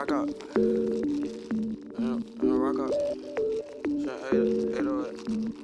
rock out. Rock out. Shit, 808.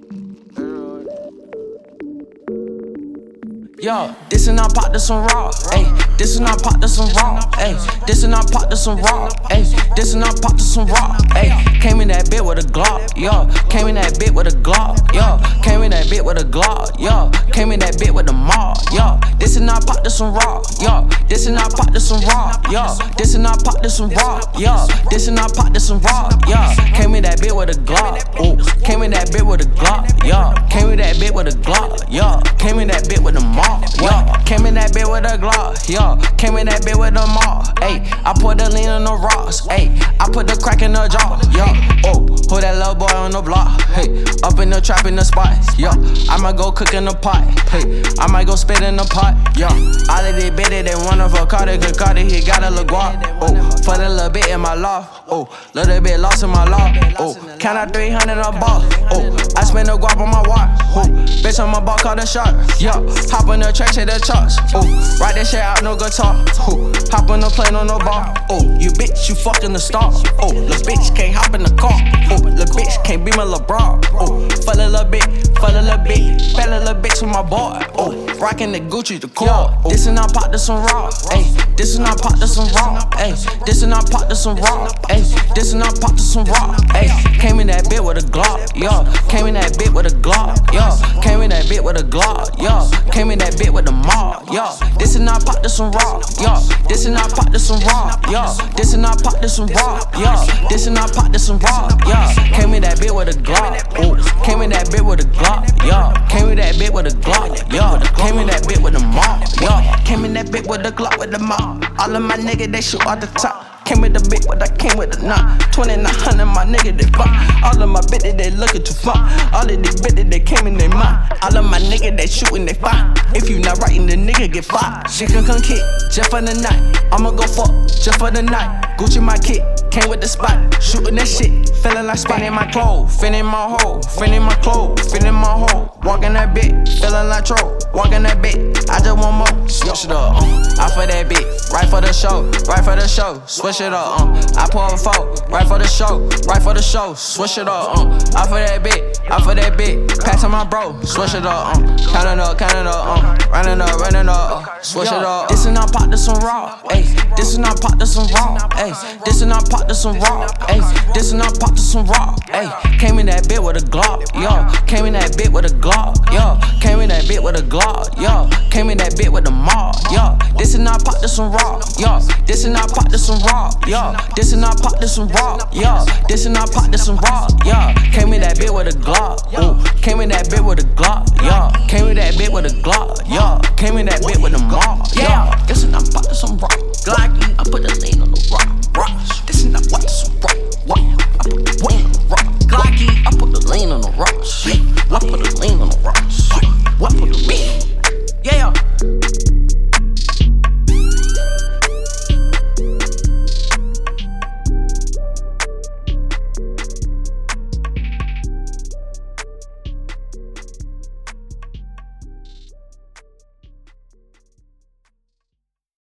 Yo, this and I pop this some raw, ayy. This and I pop this some raw, ayy. This and I pop this some raw, ayy. This and I pop this some raw, ayy. Came in that bit with a Glock, yo. Came in that bit with a Glock, yo. Came in that bit with a Glock, yo. Came in that bit with the mob, yo. This and I pop this some raw, yo. This and I pop this some raw, yo. This and I pop this some raw, yo. This and I pop this some raw, yo. Came in that bit with a Glock, ooh. Came in that bit with a Glock, yo. Came in that bit with a Glock, yo. Came in that bit with the mob, yo. Came in that bit with a Glock, yo. Came in that bit with the mob, ayy. I put the lean on the rocks, ayy. I put the crack in the jaw, yo. Oh, who that little boy on the block, hey. Up in the trap in the spot, yo. I might go cook in the pot, hey. I might go spit in the pot, yo. All of these bitches, they want a Cardi, cause Cardi, he got a little guap, oh. Put a little bit in my loft, oh. Little bit lost in my loft, oh. Count out 300 a ball, oh. I spend the guap on my watch, oh. Bitch, on my ball, call the shot, yo. Hop in the track, hit the charts, oh. Write that shit out, no guitar, oh. Hop on the plane, on no bar, oh. You bitch, you fucking the star, oh. Lil' bitch can't hop in the car, oh. Lil' bitch can't be my LeBron, oh. Fuck a little bit, fuck a little bit, fell a little bitch with my boy, oh. Rockin' the Gucci, the core, oh. This and I pop this some raw, ayy. This and I pop this some raw, ayy. This and I pop this some raw, ayy. This and I pop this some raw, ayy. Came in that bit with a Glock, yo. Came in that bit with a Glock, yo. Came in that bit with a Glock, yo. Came in that bit with the mob, yo. This and I pop this some raw, yo. This and I pop this some raw, yo. This and I pop this some raw, yo. This and I pop this some raw, yo. Came in that bit with a Glock, ooh. Came in that bit with a Glock, yo. Came in that bit with a Glock, yo. Came in that bit with the mob, yo. Came in that bit with the Glock with the mob. All of my niggas, they shoot off the top. Came with the bit, but I came with the knot. 2900, my nigga, they fuck. All of my bitches, they looking too far. All of these bitches, they came in they mind. All of my niggas, they shooting, they fire. If you not writing, the nigga get fired. She can come kick, just for the night. I'ma go fuck, just for the night. Gucci my kit, came with the spot. Shooting that shit, feeling like spot in my clothes. Finning my hole, finning my clothes, finning my hole. Walking that bit, feeling like troll. Walking that bit, I just want more. Switch it up, I for that bit, right for the show, right for the show. Switch it up, I pour a fork, right for the show, right for the show. Switch it up, I for that bit, I for that bit. Pass on my bro, switch it up, counting up, running up, switch it up. This and I pop this some raw, ayy. This and I pop this some raw, ayy. This and I pop this some raw, ayy. This and I pop this some raw, ayy. Came in that bit with a Glock, yo. Came in that bit with a Glock, yo. Came in that bit with a Glock, yo. Came in that bit with the mob, yo. This and I pop this some raw, yo. This and I pop this some raw, yo. This and I pop this some raw, yo. This and I pop this some raw, yo. Came in that bit with a Glock, ooh. Came in that bit with a Glock, yo. Came in that bit with a Glock, yo. Came in that bit with the mob, yo. This and I pop this some raw, Glocky. I put the lean on the rock, rocks. This and I pop this some raw, what?